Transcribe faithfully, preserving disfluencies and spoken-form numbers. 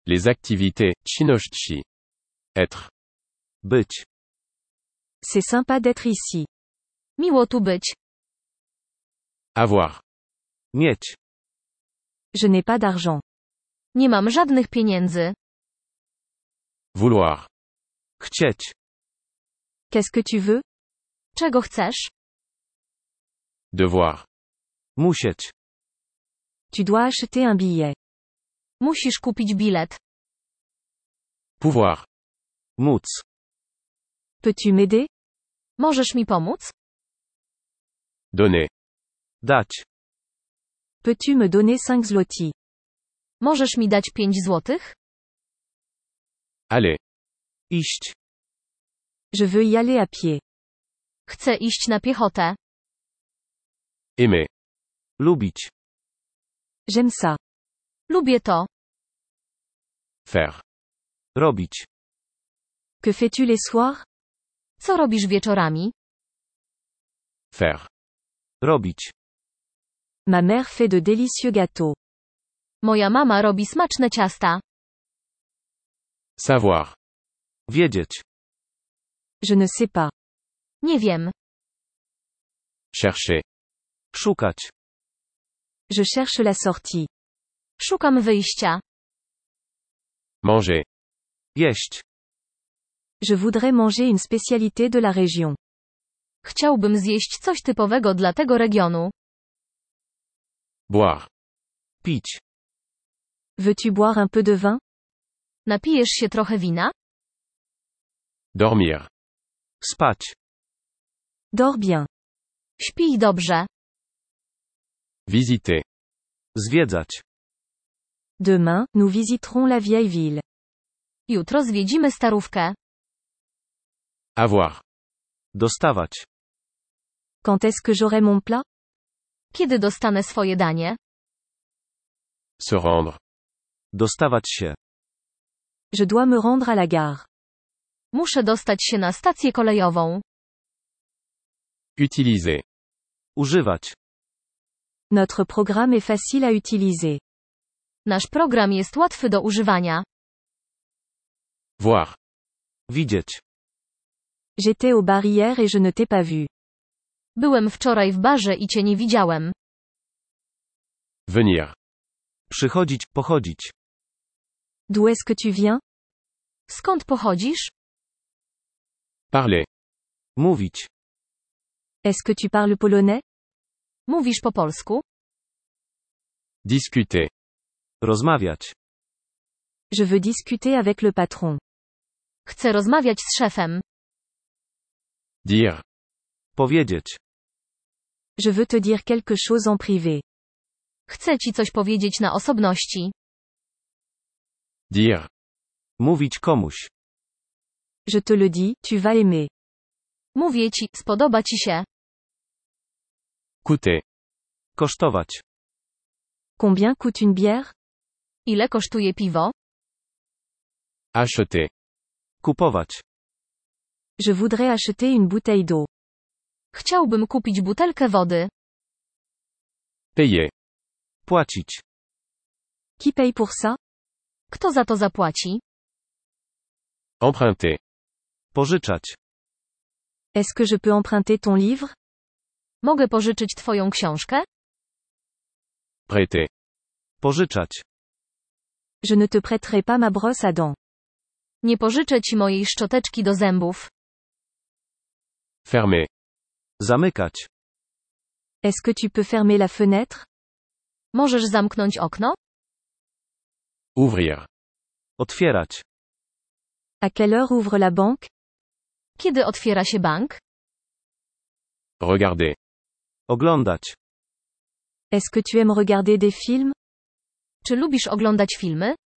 Les activités, chinoshchi. Être. Być. C'est sympa d'être ici. Miło tu być. Avoir. Mieć. Je n'ai pas d'argent. Nie mam żadnych pieniędzy. Vouloir. Chcieć. Qu'est-ce que tu veux? Czego chcesz? Devoir. Musieć. Tu dois acheter un billet. Musisz kupić bilet. Pouvoir. Móc. Peux-tu m'aider? Możesz mi pomóc? Donner. Dać. Peux-tu me donner cinq zloty? Możesz mi dać pięć złotych? Aller. Iść. Je veux y aller à pied. Chcę iść na piechotę. Aimer. Lubić. J'aime ça. Lubię to. Faire. Robić. Que fais-tu les soirs? Co robisz wieczorami? Faire. Robić. Ma mère fait de délicieux gâteaux. Moja mama robi smaczne ciasta. Savoir. Wiedzieć. Je ne sais pas. Nie wiem. Chercher. Szukać. Je cherche la sortie. Szukam wyjścia. Manger. Jeść. Je voudrais manger une spécialité de la région. Chciałbym zjeść coś typowego dla tego regionu. Boire. Pić. Veux-tu boire un peu de vin? Napijesz się trochę wina? Dormir. Spać. Dors bien. Śpij dobrze. Visiter. Zwiedzać. Demain, nous visiterons la vieille ville. Jutro zwiedzimy starówkę. Avoir. Dostawać. Quand est-ce que j'aurai mon plat? Kiedy dostanę swoje danie? Se rendre. Dostawać się. Je dois me rendre à la gare. Muszę dostać się na stację kolejową. Utiliser. Używać. Notre programme est facile à utiliser. Nasz program jest łatwy do używania. Voir. Widzieć. J'étais au bar hier et je ne t'ai pas vu. Byłem wczoraj w barze i cię nie widziałem. Venir. Przychodzić, pochodzić. D'où est-ce que tu viens? Skąd pochodzisz? Parler. Mówić. Est-ce que tu parles polonais? Mówisz po polsku? Discuter. Rozmawiać. Je veux discuter avec le patron. Chcę rozmawiać z szefem. Dire. Powiedzieć. Je veux te dire quelque chose en privé. Chcę ci coś powiedzieć na osobności. Dire. Mówić komuś. Je te le dis, tu vas aimer. Mówię ci, spodoba ci się. Coûter. Kosztować. Combien coûte une bière? Ile kosztuje piwo? Acheter. Kupować. Je voudrais acheter une bouteille d'eau. Chciałbym kupić butelkę wody. Payer. Płacić. Qui paye pour ça? Kto za to zapłaci? Emprunter. Pożyczać. Est-ce que je peux emprunter ton livre? Mogę pożyczyć twoją książkę? Prêter. Pożyczać. Je ne te prêterai pas ma brosse à dents. Nie pożyczę ci mojej szczoteczki do zębów. Fermer. Zamykać. Est-ce que tu peux fermer la fenêtre? Możesz zamknąć okno? Ouvrir. Otwierać. À quelle heure ouvre la banque? Kiedy otwiera się bank? Regarder. Oglądać. Est-ce que tu aimes regarder des films? Czy lubisz oglądać filmy?